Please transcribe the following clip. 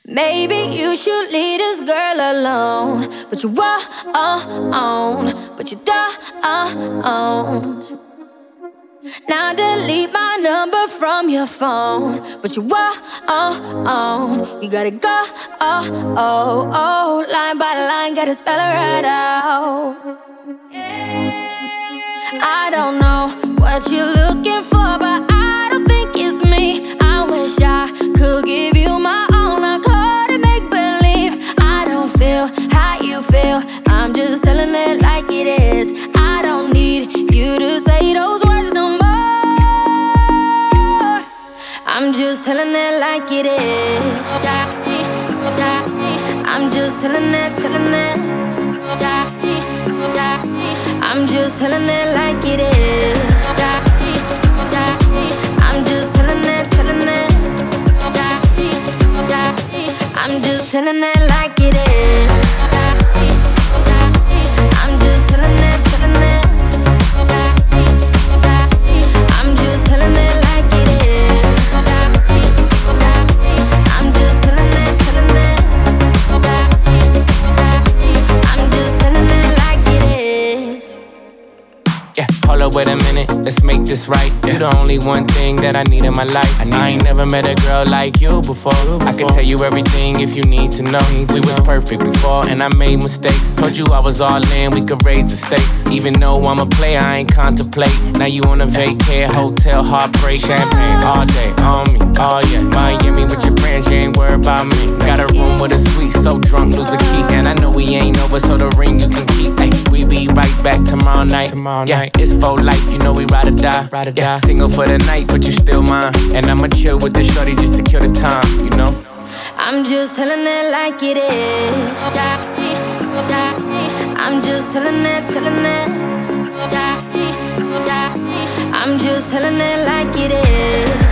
Maybe you should leave this girl alone, but you won't, but you don't. Now delete my number from your phone, but you won't. You gotta go, line by line, gotta spell it right out. I don't know what you're looking for, but I don't think it's me. I wish I could give you my all, I couldn't make believe. I don't feel how you feel, I'm just telling it like it is. I don't need you to say those words no more. I'm just telling it like it is. I'm just telling it. I'm just telling it like it is. I'm just telling it. I'm just telling it like it is. I'm just telling it. I'm just telling it like it is. I'm just telling it. I'm just telling it like it is. Yeah, hold up, wait a minute, let's make this right. You the only one thing that I need in my life. I ain't never met a girl like you before. I can tell you everything if you need to know. We was perfect before and I made mistakes. Told you I was all in, we could raise the stakes. Even though I'm a player, I ain't contemplate. Now you on a vacay, hotel, heartbreak. Champagne all day, on me, oh yeah. Miami with your friends, you ain't worried about me. Got a room with a suite, so drunk, lose a key. And I know we ain't over, so the ring you can keep. Ay, we be right back tomorrow night. Yeah, it's for life, you know we ride or die. Yeah, single for the night, but you still mine. And I'ma chill with the shorty just to kill the time, you know. I'm just telling it like it is. I'm just telling it. I'm just telling it like it is.